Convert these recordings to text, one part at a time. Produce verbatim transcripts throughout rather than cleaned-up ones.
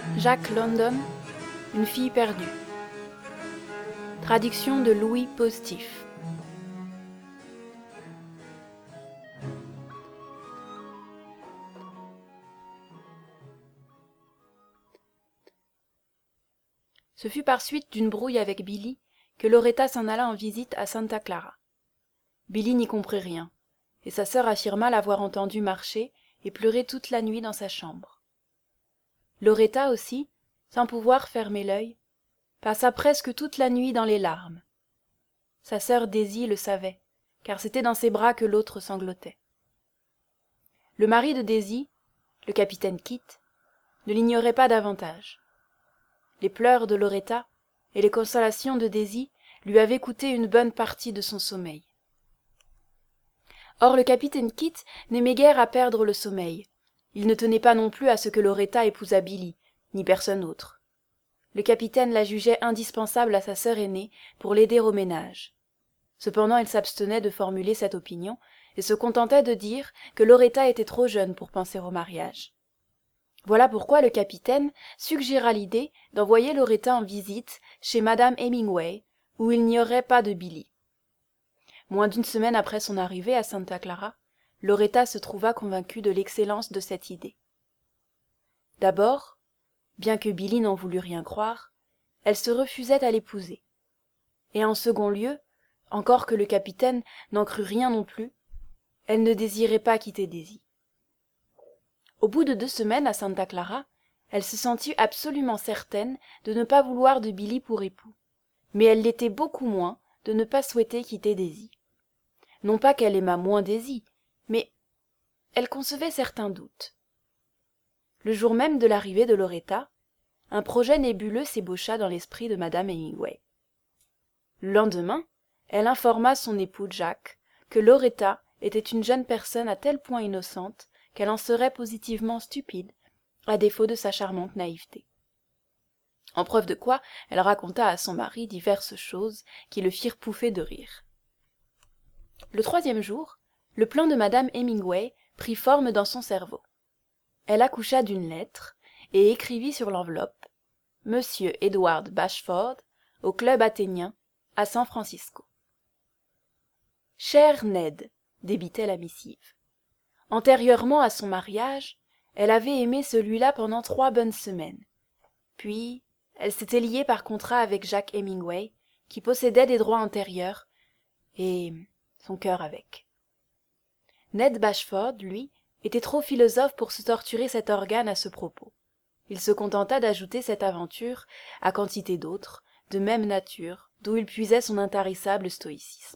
Jack London, une fille perdue. Traduction de Louis Positif. Ce fut par suite d'une brouille avec Billy que Loretta s'en alla en visite à Santa Clara. Billy n'y comprit rien, et sa sœur affirma l'avoir entendu marcher et pleurer toute la nuit dans sa chambre. Loretta aussi, sans pouvoir fermer l'œil, passa presque toute la nuit dans les larmes. Sa sœur Daisy le savait, car c'était dans ses bras que l'autre sanglotait. Le mari de Daisy, le capitaine Kit, ne l'ignorait pas davantage. Les pleurs de Loretta et les consolations de Daisy lui avaient coûté une bonne partie de son sommeil. Or le capitaine Kit n'aimait guère à perdre le sommeil. Il ne tenait pas non plus à ce que Loretta épousât Billy, ni personne autre. Le capitaine la jugeait indispensable à sa sœur aînée pour l'aider au ménage. Cependant il s'abstenait de formuler cette opinion et se contentait de dire que Loretta était trop jeune pour penser au mariage. Voilà pourquoi le capitaine suggéra l'idée d'envoyer Loretta en visite chez madame Hemingway, où il n'y aurait pas de Billy. Moins d'une semaine après son arrivée à Santa Clara, Loretta se trouva convaincue de l'excellence de cette idée. D'abord, bien que Billy n'en voulût rien croire, elle se refusait à l'épouser. Et en second lieu, encore que le capitaine n'en crût rien non plus, elle ne désirait pas quitter Daisy. Au bout de deux semaines à Santa Clara, elle se sentit absolument certaine de ne pas vouloir de Billy pour époux, mais elle l'était beaucoup moins de ne pas souhaiter quitter Daisy. Non pas qu'elle aimât moins Daisy, mais elle concevait certains doutes. Le jour même de l'arrivée de Loretta, un projet nébuleux s'ébaucha dans l'esprit de madame Hemingway. Le lendemain, elle informa son époux Jack que Loretta était une jeune personne à tel point innocente qu'elle en serait positivement stupide, à défaut de sa charmante naïveté. En preuve de quoi, elle raconta à son mari diverses choses qui le firent pouffer de rire. Le troisième jour, le plan de madame Hemingway prit forme dans son cerveau. Elle accoucha d'une lettre et écrivit sur l'enveloppe « Monsieur Edward Bashford, au club athénien, à San Francisco. » « Cher Ned » débitait la missive. Antérieurement à son mariage, elle avait aimé celui-là pendant trois bonnes semaines. Puis, elle s'était liée par contrat avec Jack Hemingway, qui possédait des droits antérieurs, et son cœur avec. Ned Bashford, lui, était trop philosophe pour se torturer cet organe à ce propos. Il se contenta d'ajouter cette aventure à quantité d'autres, de même nature, d'où il puisait son intarissable stoïcisme.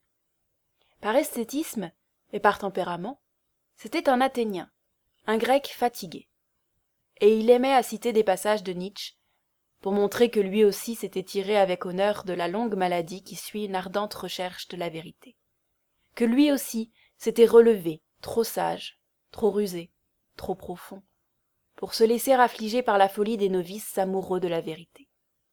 Par esthétisme et par tempérament, c'était un Athénien, un Grec fatigué. Et il aimait à citer des passages de Nietzsche, pour montrer que lui aussi s'était tiré avec honneur de la longue maladie qui suit une ardente recherche de la vérité. Que lui aussi s'était relevé, trop sage, trop rusé, trop profond, pour se laisser affliger par la folie des novices amoureux de la vérité.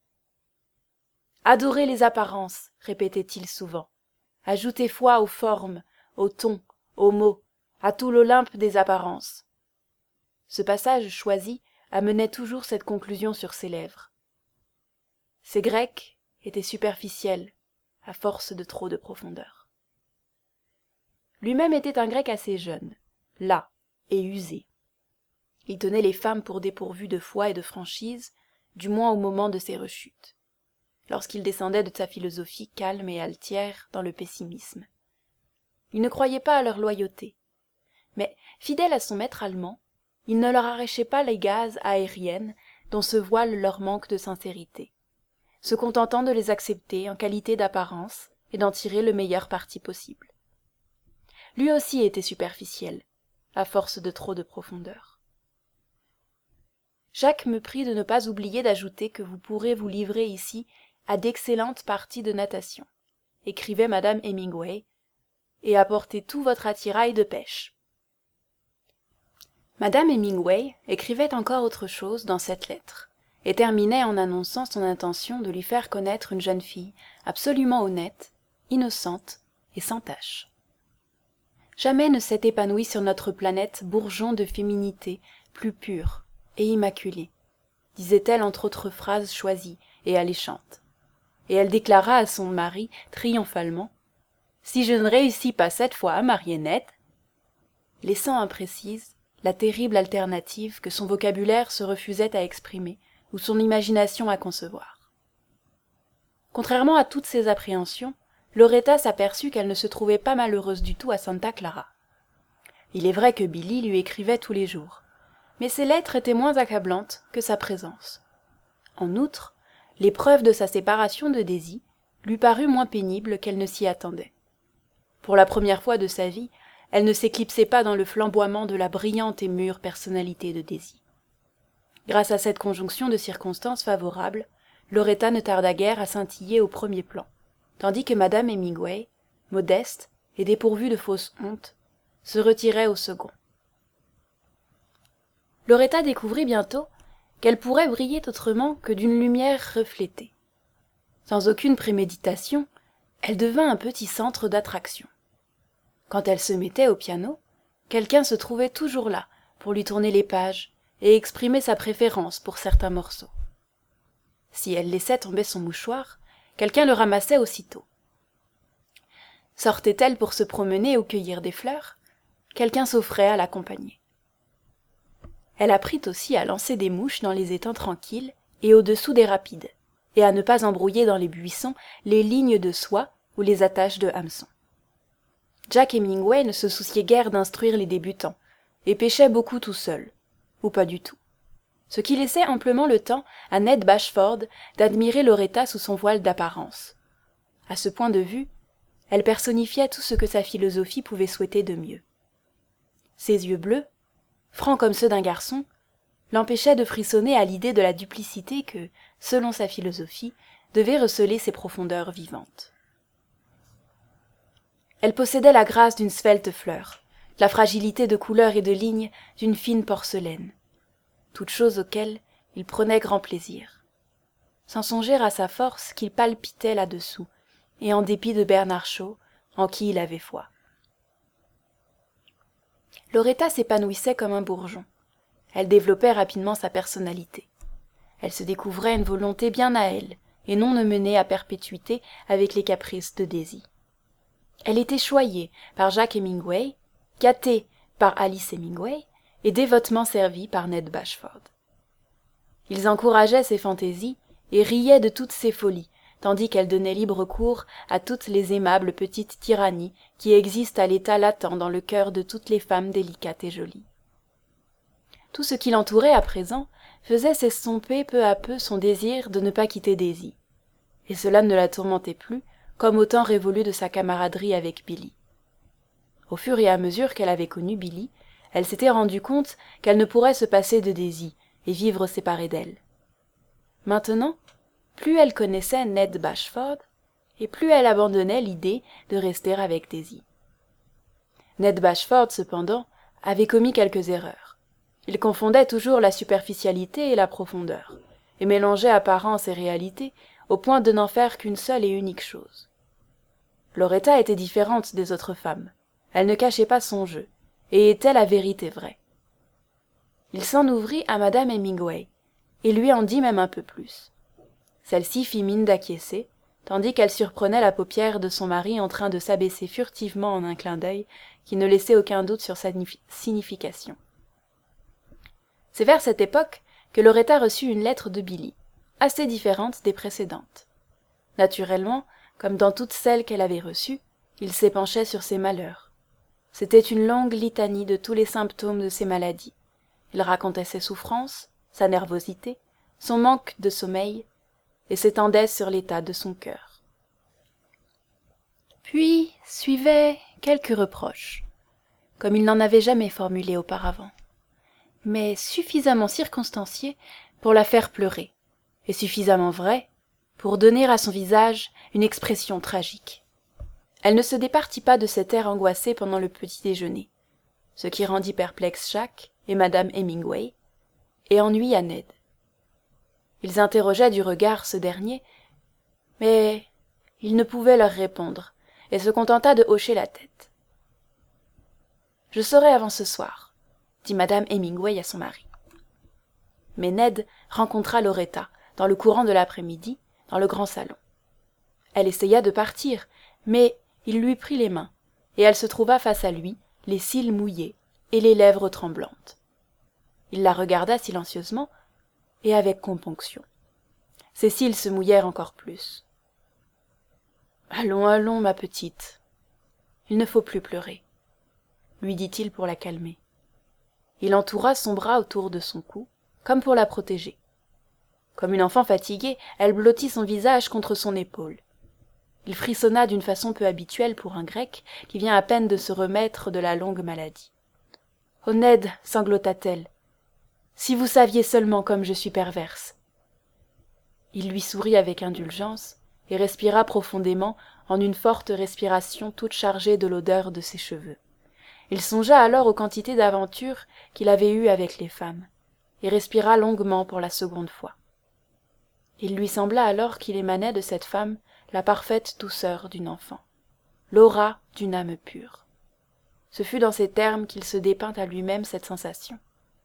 « Adorez les apparences » répétait-il souvent. « Ajoutez foi aux formes, aux tons, aux mots, à tout l'Olympe des apparences. » Ce passage choisi amenait toujours cette conclusion sur ses lèvres. Ces Grecs étaient superficiels, à force de trop de profondeur. Lui-même était un Grec assez jeune, las et usé. Il tenait les femmes pour dépourvues de foi et de franchise, du moins au moment de ses rechutes, lorsqu'il descendait de sa philosophie calme et altière dans le pessimisme. Il ne croyait pas à leur loyauté, mais, fidèle à son maître allemand, il ne leur arrachait pas les gazes aériennes dont se voile leur manque de sincérité, se contentant de les accepter en qualité d'apparence et d'en tirer le meilleur parti possible. Lui aussi était superficiel, à force de trop de profondeur. Jacques me prie de ne pas oublier d'ajouter que vous pourrez vous livrer ici à d'excellentes parties de natation, écrivait madame Hemingway, et apporter tout votre attirail de pêche. Madame Hemingway écrivait encore autre chose dans cette lettre, et terminait en annonçant son intention de lui faire connaître une jeune fille absolument honnête, innocente et sans tache. Jamais ne s'est épanoui sur notre planète bourgeon de féminité plus pure et immaculée, disait-elle entre autres phrases choisies et alléchantes. Et elle déclara à son mari triomphalement « Si je ne réussis pas cette fois à marier Ned », laissant imprécise la terrible alternative que son vocabulaire se refusait à exprimer ou son imagination à concevoir. Contrairement à toutes ses appréhensions, Loretta s'aperçut qu'elle ne se trouvait pas malheureuse du tout à Santa Clara. Il est vrai que Billy lui écrivait tous les jours, mais ses lettres étaient moins accablantes que sa présence. En outre, l'épreuve de sa séparation de Daisy lui parut moins pénible qu'elle ne s'y attendait. Pour la première fois de sa vie, elle ne s'éclipsait pas dans le flamboiement de la brillante et mûre personnalité de Daisy. Grâce à cette conjonction de circonstances favorables, Loretta ne tarda guère à scintiller au premier plan, tandis que madame Hemingway, modeste et dépourvue de fausse honte, se retirait au second. Loretta découvrit bientôt qu'elle pourrait briller autrement que d'une lumière reflétée. Sans aucune préméditation, elle devint un petit centre d'attraction. Quand elle se mettait au piano, quelqu'un se trouvait toujours là pour lui tourner les pages et exprimer sa préférence pour certains morceaux. Si elle laissait tomber son mouchoir, quelqu'un le ramassait aussitôt. Sortait-elle pour se promener ou cueillir des fleurs, quelqu'un s'offrait à l'accompagner. Elle apprit aussi à lancer des mouches dans les étangs tranquilles et au-dessous des rapides, et à ne pas embrouiller dans les buissons les lignes de soie ou les attaches de hameçon. Jack Hemingway ne se souciait guère d'instruire les débutants, et pêchait beaucoup tout seul, ou pas du tout, ce qui laissait amplement le temps à Ned Bashford d'admirer Loretta sous son voile d'apparence. À ce point de vue, elle personnifiait tout ce que sa philosophie pouvait souhaiter de mieux. Ses yeux bleus, francs comme ceux d'un garçon, l'empêchaient de frissonner à l'idée de la duplicité que, selon sa philosophie, devait receler ses profondeurs vivantes. Elle possédait la grâce d'une svelte fleur, la fragilité de couleur et de ligne d'une fine porcelaine, toutes choses auxquelles il prenait grand plaisir, sans songer à sa force qu'il palpitait là-dessous, et en dépit de Bernard Shaw, en qui il avait foi. Loretta s'épanouissait comme un bourgeon. Elle développait rapidement sa personnalité. Elle se découvrait une volonté bien à elle, et non menée à perpétuité avec les caprices de Daisy. Elle était choyée par Jack Hemingway, gâtée par Alice Hemingway, et dévotement servie par Ned Bashford. Ils encourageaient ses fantaisies et riaient de toutes ses folies, tandis qu'elle donnait libre cours à toutes les aimables petites tyrannies qui existent à l'état latent dans le cœur de toutes les femmes délicates et jolies. Tout ce qui l'entourait à présent faisait s'estomper peu à peu son désir de ne pas quitter Daisy, et cela ne la tourmentait plus, comme au temps révolu de sa camaraderie avec Billy. Au fur et à mesure qu'elle avait connu Billy, elle s'était rendue compte qu'elle ne pourrait se passer de Daisy et vivre séparée d'elle. Maintenant, plus elle connaissait Ned Bashford, et plus elle abandonnait l'idée de rester avec Daisy. Ned Bashford, cependant, avait commis quelques erreurs. Il confondait toujours la superficialité et la profondeur, et mélangeait apparence et réalité au point de n'en faire qu'une seule et unique chose. Loretta était différente des autres femmes. Elle ne cachait pas son jeu, et était la vérité vraie. Il s'en ouvrit à madame Hemingway, et lui en dit même un peu plus. Celle-ci fit mine d'acquiescer, tandis qu'elle surprenait la paupière de son mari en train de s'abaisser furtivement en un clin d'œil qui ne laissait aucun doute sur sa signification. C'est vers cette époque que Loretta reçut une lettre de Billy, assez différente des précédentes. Naturellement, comme dans toutes celles qu'elle avait reçues, il s'épanchait sur ses malheurs. C'était une longue litanie de tous les symptômes de ses maladies. Il racontait ses souffrances, sa nervosité, son manque de sommeil, et s'étendait sur l'état de son cœur. Puis suivaient quelques reproches, comme il n'en avait jamais formulé auparavant, mais suffisamment circonstanciés pour la faire pleurer, et suffisamment vrais pour donner à son visage une expression tragique. Elle ne se départit pas de cet air angoissé pendant le petit déjeuner, ce qui rendit perplexe Jack et madame Hemingway, et ennuya Ned. Ils interrogeaient du regard ce dernier, mais il ne pouvait leur répondre, et se contenta de hocher la tête. « Je saurai avant ce soir, » dit madame Hemingway à son mari. mais Ned rencontra Loretta, dans le courant de l'après-midi, dans le grand salon. Elle essaya de partir, mais il lui prit les mains, et elle se trouva face à lui, les cils mouillés et les lèvres tremblantes. Il la regarda silencieusement et avec componction. Ses cils se mouillèrent encore plus. « Allons, allons, ma petite. Il ne faut plus pleurer, » lui dit-il pour la calmer. Il entoura son bras autour de son cou, comme pour la protéger. Comme une enfant fatiguée, elle blottit son visage contre son épaule. Il frissonna d'une façon peu habituelle pour un Grec qui vient à peine de se remettre de la longue maladie. « Oh Ned !» sanglota-t-elle. « Si vous saviez seulement comme je suis perverse !» Il lui sourit avec indulgence et respira profondément en une forte respiration toute chargée de l'odeur de ses cheveux. Il songea alors aux quantités d'aventures qu'il avait eues avec les femmes, et respira longuement pour la seconde fois. Il lui sembla alors qu'il émanait de cette femme la parfaite douceur d'une enfant, l'aura d'une âme pure. Ce fut dans ces termes qu'il se dépeint à lui-même cette sensation.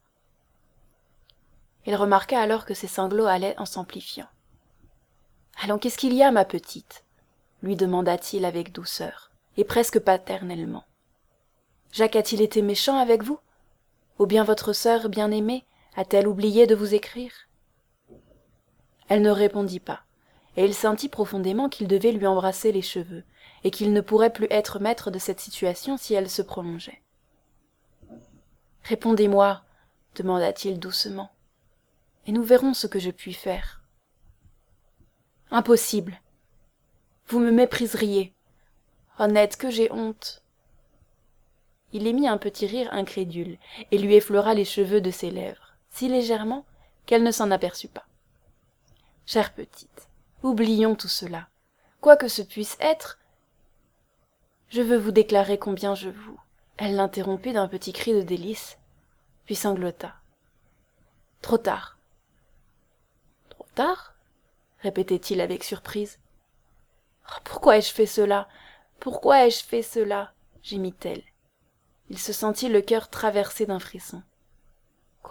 Il remarqua alors que ses sanglots allaient en s'amplifiant. « Allons, qu'est-ce qu'il y a, ma petite ?» lui demanda-t-il avec douceur, et presque paternellement. « Jacques a-t-il été méchant avec vous? Ou bien votre sœur bien-aimée a-t-elle oublié de vous écrire ?» Elle ne répondit pas, et il sentit profondément qu'il devait lui embrasser les cheveux, et qu'il ne pourrait plus être maître de cette situation si elle se prolongeait. « Répondez-moi, » demanda-t-il doucement, « et nous verrons ce que je puis faire. »« Impossible. Vous me mépriseriez. Oh Ned, que j'ai honte !» Il émit un petit rire incrédule et lui effleura les cheveux de ses lèvres, si légèrement qu'elle ne s'en aperçut pas. « Chère petite, oublions tout cela. Quoi que ce puisse être, je veux vous déclarer combien je vous... » Elle l'interrompit d'un petit cri de délice, puis sanglota. « Trop tard. »« Trop tard ?» répétait-il avec surprise. Oh, « Pourquoi ai-je fait cela? Pourquoi ai-je fait cela ?» gémit-elle. Il se sentit le cœur traversé d'un frisson. « Quoi ? » ?»«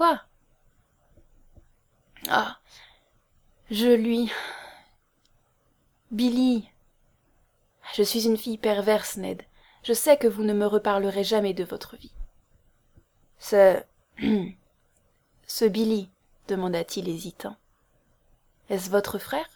Ah, je lui... Billy. Je suis une fille perverse, Ned. Je sais que vous ne me reparlerez jamais de votre vie. »« Ce... ce Billy, demanda-t-il hésitant. Est-ce votre frère?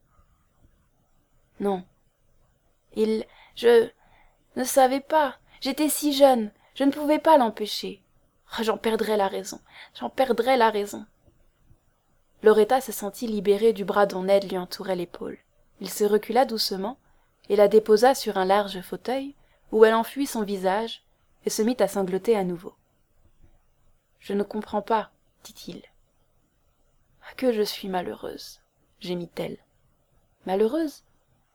Non. Il... je... ne savais pas. J'étais si jeune. Je ne pouvais pas l'empêcher. Oh, j'en perdrais la raison. J'en perdrais la raison. Loretta se sentit libérée du bras dont Ned lui entourait l'épaule. Il se recula doucement et la déposa sur un large fauteuil où elle enfuit son visage et se mit à sangloter à nouveau. « Je ne comprends pas, » dit-il. « Que je suis malheureuse, » gémit-elle. « Malheureuse? Pourquoi? »«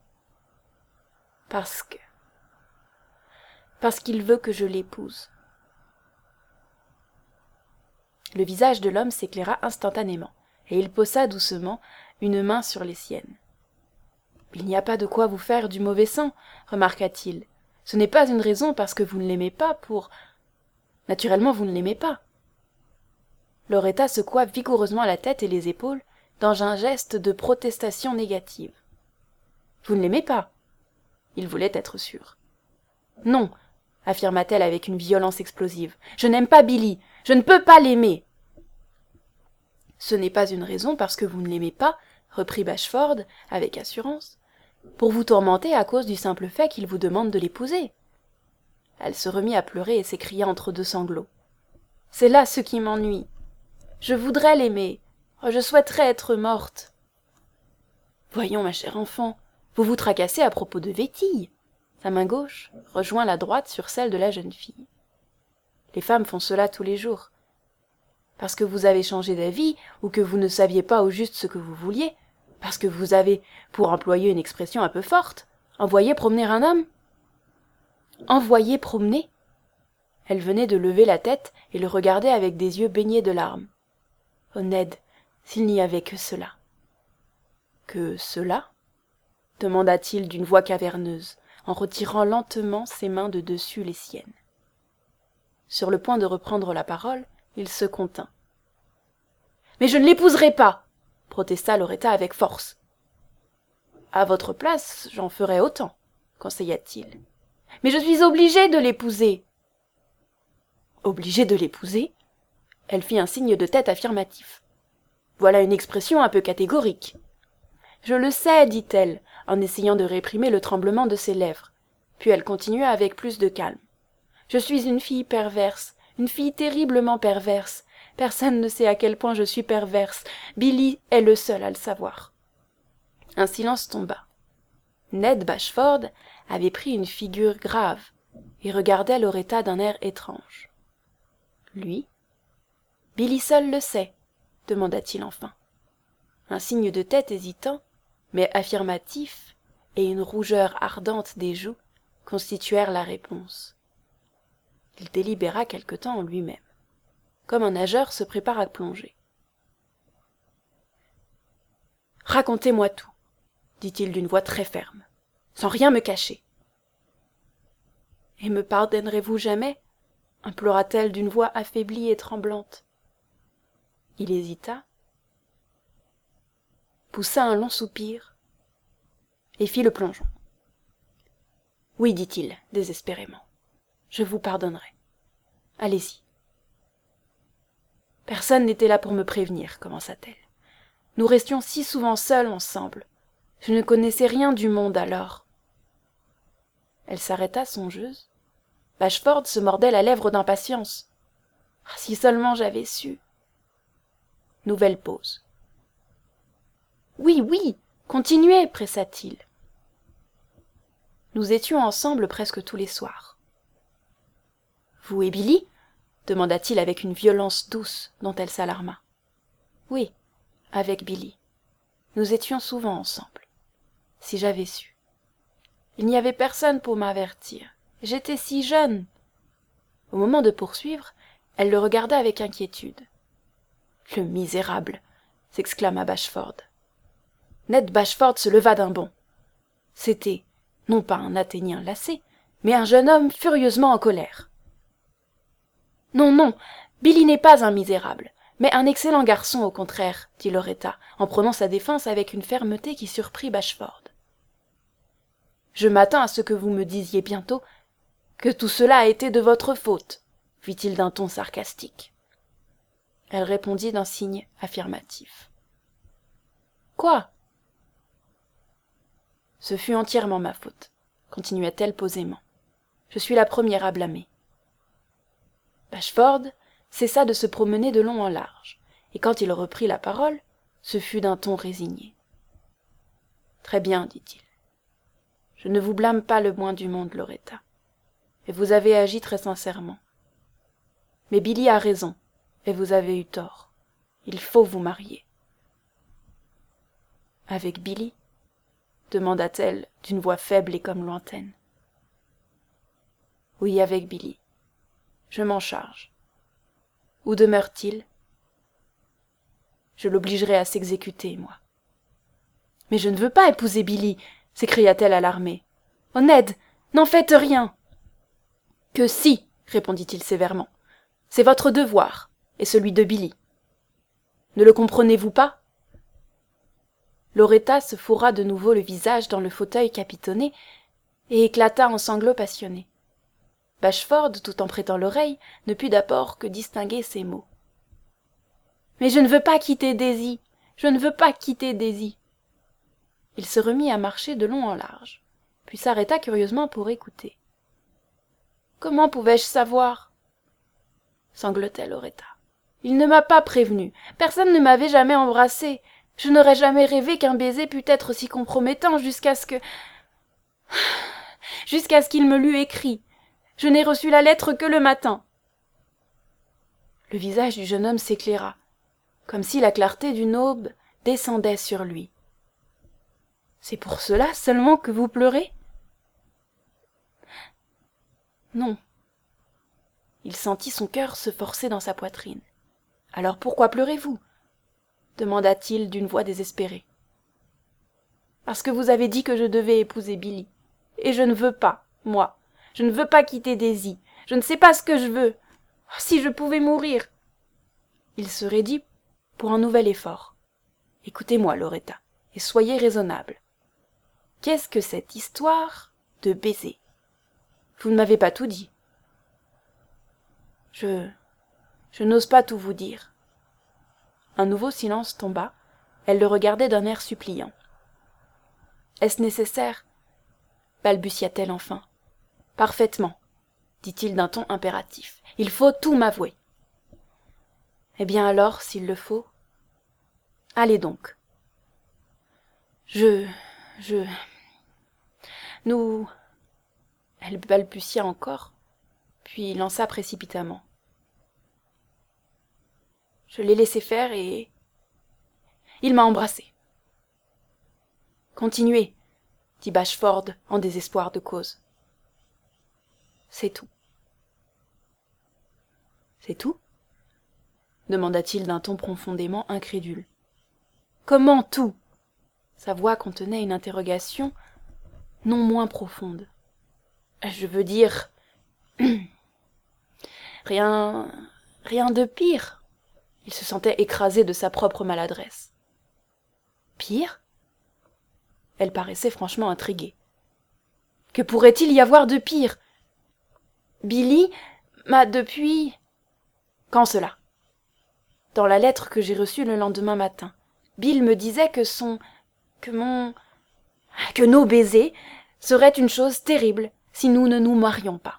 Parce que... parce qu'il veut que je l'épouse. » Le visage de l'homme s'éclaira instantanément, et il posa doucement une main sur les siennes. « Il n'y a pas de quoi vous faire du mauvais sang, » remarqua-t-il. « Ce n'est pas une raison parce que vous ne l'aimez pas pour... Naturellement, vous ne l'aimez pas. » Loretta secoua vigoureusement la tête et les épaules dans un geste de protestation négative. « Vous ne l'aimez pas ?» Il voulait être sûr. « Non, » affirma-t-elle avec une violence explosive. « Je n'aime pas Billy. Je ne peux pas l'aimer. » « Ce n'est pas une raison parce que vous ne l'aimez pas, » reprit Bashford avec assurance, « pour vous tourmenter à cause du simple fait qu'il vous demande de l'épouser. » Elle se remit à pleurer et s'écria entre deux sanglots. « C'est là ce qui m'ennuie. Je voudrais l'aimer. Oh, je souhaiterais être morte. »« Voyons, ma chère enfant, vous vous tracassez à propos de Vétille. » Sa main gauche rejoint la droite sur celle de la jeune fille. « Les femmes font cela tous les jours. Parce que vous avez changé d'avis, ou que vous ne saviez pas au juste ce que vous vouliez, parce que vous avez, pour employer une expression un peu forte, envoyé promener un homme. »« Envoyé promener ?» Elle venait de lever la tête et le regardait avec des yeux baignés de larmes. Oh Ned, s'il n'y avait que cela. « Que cela ?» demanda-t-il d'une voix caverneuse, en retirant lentement ses mains de dessus les siennes. Sur le point de reprendre la parole, il se contint. Mais je ne l'épouserai pas, protesta Loretta avec force. À votre place, j'en ferais autant, conseilla-t-il. Mais je suis obligée de l'épouser. Obligée de l'épouser? Elle fit un signe de tête affirmatif. Voilà une expression un peu catégorique. Je le sais, dit-elle, en essayant de réprimer le tremblement de ses lèvres. Puis elle continua avec plus de calme. Je suis une fille perverse, une fille terriblement perverse. Personne ne sait à quel point je suis perverse. Billy est le seul à le savoir. Un silence tomba. Ned Bashford avait pris une figure grave et regardait Loretta d'un air étrange. Lui? Billy seul le sait, demanda-t-il enfin. Un signe de tête hésitant, mais affirmatif, et une rougeur ardente des joues constituèrent la réponse. Il délibéra quelque temps en lui-même, comme un nageur se prépare à plonger. « Racontez-moi tout, dit-il d'une voix très ferme, sans rien me cacher. »« Et me pardonnerez-vous jamais » implora-t-elle d'une voix affaiblie et tremblante. Il hésita, poussa un long soupir et fit le plongeon. « Oui, dit-il, désespérément, je vous pardonnerai. Allez-y. »« Personne n'était là pour me prévenir, commença-t-elle. Nous restions si souvent seuls ensemble. Je ne connaissais rien du monde alors. » Elle s'arrêta songeuse. Bashford se mordait la lèvre d'impatience. Ah, si seulement j'avais su. Nouvelle pause. « Oui, oui, continuez, pressa-t-il. Nous étions ensemble presque tous les soirs. »« Vous et Billy ?» demanda-t-il avec une violence douce dont elle s'alarma. « Oui, avec Billy. Nous étions souvent ensemble. Si j'avais su. Il n'y avait personne pour m'avertir. J'étais si jeune. » Au moment de poursuivre, elle le regarda avec inquiétude. « Le misérable !» s'exclama Bashford. Ned Bashford se leva d'un bond. C'était, non pas un Athénien lassé, mais un jeune homme furieusement en colère. « Non, non, Billy n'est pas un misérable, mais un excellent garçon au contraire, dit Loretta, en prenant sa défense avec une fermeté qui surprit Bashford. « Je m'attends à ce que vous me disiez bientôt que tout cela a été de votre faute, fit-il d'un ton sarcastique. Elle répondit d'un signe affirmatif. « Quoi ? » « Ce fut entièrement ma faute, continua-t-elle posément. Je suis la première à blâmer. » Bashford cessa de se promener de long en large, et quand il reprit la parole, ce fut d'un ton résigné. « Très bien, dit-il. Je ne vous blâme pas le moins du monde, Loretta, et vous avez agi très sincèrement. Mais Billy a raison, et vous avez eu tort. Il faut vous marier. »« Avec Billy ?» demanda-t-elle d'une voix faible et comme lointaine. « Oui, avec Billy. Je m'en charge. Où demeure-t-il ? Je l'obligerai à s'exécuter, moi. »« Mais je ne veux pas épouser Billy !» s'écria-t-elle alarmée. « Oh Ned, n'en faites rien !»« Que si !» répondit-il sévèrement. « C'est votre devoir, et celui de Billy. Ne le comprenez-vous pas ? » Loretta se fourra de nouveau le visage dans le fauteuil capitonné et éclata en sanglots passionnés. Bashford, tout en prêtant l'oreille, ne put d'abord que distinguer ces mots. « Mais je ne veux pas quitter Daisy, je ne veux pas quitter Daisy. » Il se remit à marcher de long en large, puis s'arrêta curieusement pour écouter. « Comment pouvais-je savoir ?» sanglotait Loretta. « Il ne m'a pas prévenue, personne ne m'avait jamais embrassée. Je n'aurais jamais rêvé qu'un baiser pût être si compromettant jusqu'à ce que... jusqu'à ce qu'il me l'eût écrit. Je n'ai reçu la lettre que le matin. » Le visage du jeune homme s'éclaira, comme si la clarté d'une aube descendait sur lui. « C'est pour cela seulement que vous pleurez ?»« Non. » Il sentit son cœur se forcer dans sa poitrine. « Alors pourquoi pleurez-vous ?» demanda-t-il d'une voix désespérée. « Parce que vous avez dit que je devais épouser Billy. Et je ne veux pas, moi. Je ne veux pas quitter Daisy. Je ne sais pas ce que je veux. Oh, si je pouvais mourir !» Il se raidit pour un nouvel effort. Écoutez-moi, Loretta, et soyez raisonnable. Qu'est-ce que cette histoire de baiser? Vous ne m'avez pas tout dit. Je... je n'ose pas tout vous dire. Un nouveau silence tomba. Elle le regardait d'un air suppliant. Est-ce nécessaire? balbutia-t-elle enfin. Parfaitement, dit-il d'un ton impératif. Il faut tout m'avouer. Eh bien alors, s'il le faut. Allez donc. Je... je... Nous... Elle balbutia encore, puis lança précipitamment. Je l'ai laissé faire et... il m'a embrassée. Continuez, dit Bashford en désespoir de cause. C'est tout. C'est tout? demanda-t-il d'un ton profondément incrédule. Comment tout? Sa voix contenait une interrogation non moins profonde. Je veux dire... rien... rien de pire. Il se sentait écrasé de sa propre maladresse. Pire? Elle paraissait franchement intriguée. Que pourrait-il y avoir de pire? Billy m'a depuis... Quand cela? Dans la lettre que j'ai reçue le lendemain matin. Bill me disait que son... que mon... que nos baisers seraient une chose terrible si nous ne nous marions pas.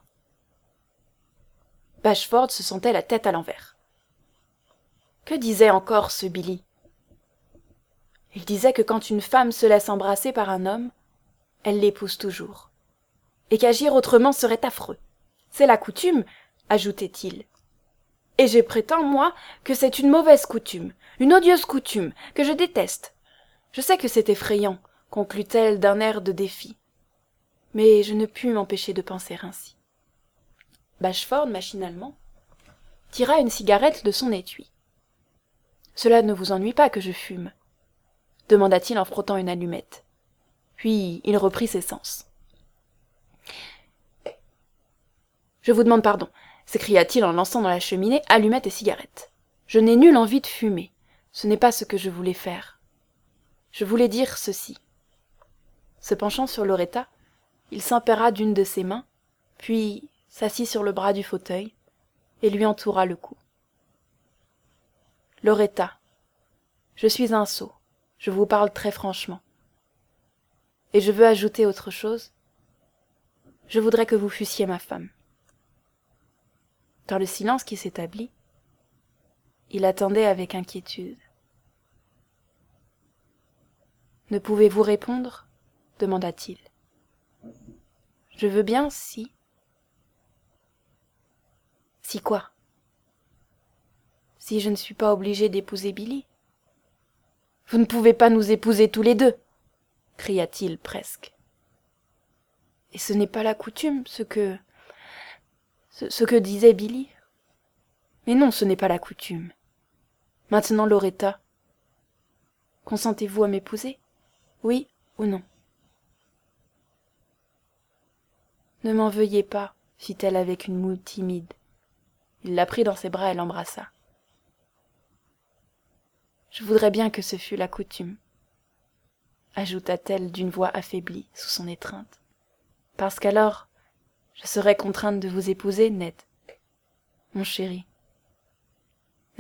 Bashford se sentait la tête à l'envers. Que disait encore ce Billy? Il disait que quand une femme se laisse embrasser par un homme, elle l'épouse toujours, et qu'agir autrement serait affreux. C'est la coutume, ajoutait-il. Et je prétends, moi, que c'est une mauvaise coutume, une odieuse coutume, que je déteste. Je sais que c'est effrayant, conclut-elle d'un air de défi. Mais je ne pus m'empêcher de penser ainsi. Bashford, machinalement, tira une cigarette de son étui. « Cela ne vous ennuie pas que je fume ?» demanda-t-il en frottant une allumette. Puis il reprit ses sens. « Je vous demande pardon, » s'écria-t-il en lançant dans la cheminée allumette et cigarette. « Je n'ai nulle envie de fumer. Ce n'est pas ce que je voulais faire. Je voulais dire ceci. » Se penchant sur Loretta, il s'empaira d'une de ses mains, puis s'assit sur le bras du fauteuil et lui entoura le cou. « Loretta, je suis un sot, je vous parle très franchement. Et je veux ajouter autre chose. Je voudrais que vous fussiez ma femme. » Dans le silence qui s'établit, il attendait avec inquiétude. « Ne pouvez-vous répondre ?» demanda-t-il. « Je veux bien si... » « Si quoi ? Si je ne suis pas obligée d'épouser Billy. »« Vous ne pouvez pas nous épouser tous les deux !» cria-t-il presque. « Et ce n'est pas la coutume, ce que... Ce, ce que disait Billy. Mais non, ce n'est pas la coutume. Maintenant, Loretta, consentez-vous à m'épouser? Oui ou non? » « Ne m'en veuillez pas, fit-elle avec une moue timide. Il la prit dans ses bras et l'embrassa. « Je voudrais bien que ce fût la coutume, » ajouta-t-elle d'une voix affaiblie sous son étreinte, « parce qu'alors je serais contrainte de vous épouser, Ned, mon chéri. N'est-ce pas ?